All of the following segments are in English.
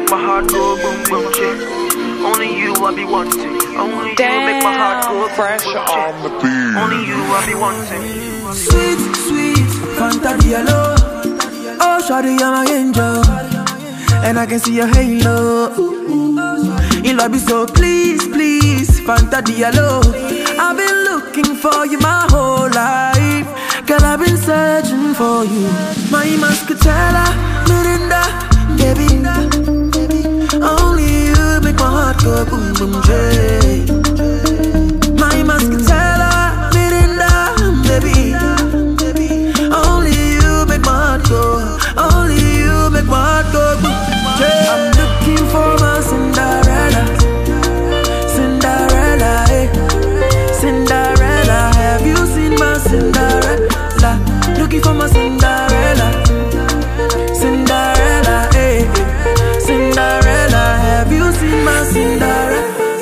make my heart go boom boom chick. Only you I be wanting. Only you make my heart go pressure on the beat. Only you I be wanting. Sweet, sweet, Fanta Diallo. Oh, shawty, you're my angel, and I can see your halo. You love me so, please, please, Fanta Diallo. I've been looking for you my whole life. Girl, I've been searching for you. My Muscatella, Mirinda, baby. Only you make my heart go boom boom jay. My Muscatella, Mirinda, baby. Only you make my heart go. Only you make my heart go boom jay. I'm looking for my Cinderella, Cinderella, eh. Cinderella, have you seen my Cinderella? Looking for my Cinderella, Cinderella, eh. Cinderella, have you seen my Cinderella?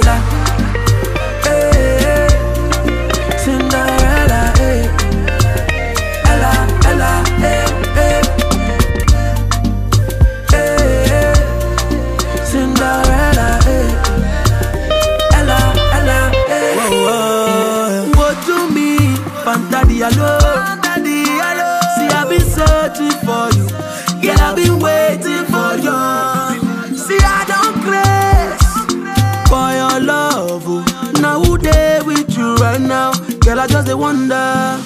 Eh, Cinderella, eh. Ella, Ella, eh, eh. Eh, Cinderella, eh. Ella, Ella, eh. Whoa, whoa. What do me, Fanta Diallo? See, I've been searching for you. Yeah, I've been waiting for you. See, I don't craze for your love. Oh. Now who there with you right now? Girl, I just wonder.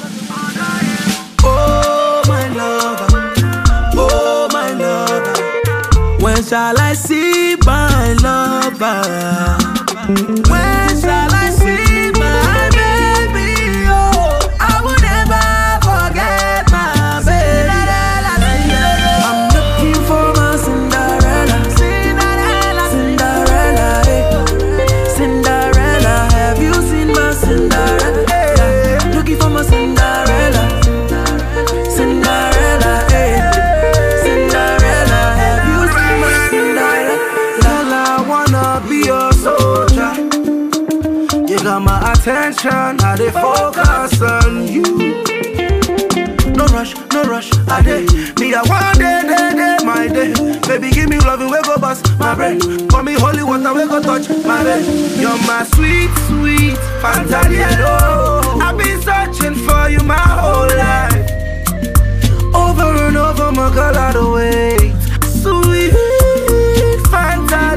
Oh, my lover. Oh, my lover. When shall I see my lover? When shall I see my baby? Oh, I will never forget my baby. I'm looking for my Cinderella, Cinderella, Cinderella, eh. Cinderella, have you seen my Cinderella? Looking for my Cinderella, Cinderella, eh. Cinderella, have you seen my Cinderella? Girl, I wanna be your soldier. You got my attention, I dey focus on you. No rush, I dey. Me, I want day, my day. Baby, give me loving, we go bust my brain. For me, holy water, we go touch my bed. You're my sweet, sweet Fanta Diallo. I've been searching for you my whole life. Over and over, my girl, I don't wait. Sweet Fanta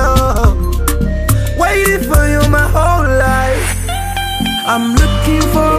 Diallo. Waiting for you my whole life. I'm looking for